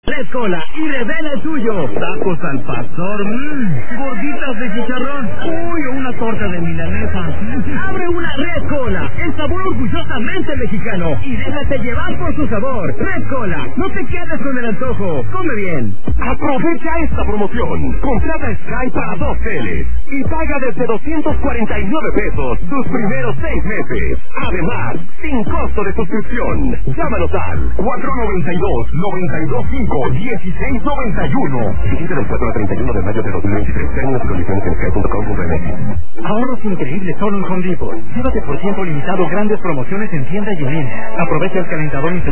Red Cola y revela el tuyo. Tacos al pastor, gorditas de chicharrón, uy, una torta de milanesa. Abre una Red Cola, el sabor orgullosamente mexicano, y déjate llevar por su sabor. Red Cola, no te quedes con el antojo, come bien. Aprovecha esta promoción. Contrata Sky para 2 teles y paga desde 249 pesos tus primeros 6 meses. Además, sin costo de suscripción. Llámanos al 492-925-1691. Visita del 4 al 31 de mayo de 2023. Términos y condiciones en sky.com.mx. Ahorros increíbles solo en Home Depot. Llévate por tiempo limitado grandes promociones en tienda y en línea. Aprovecha el calentador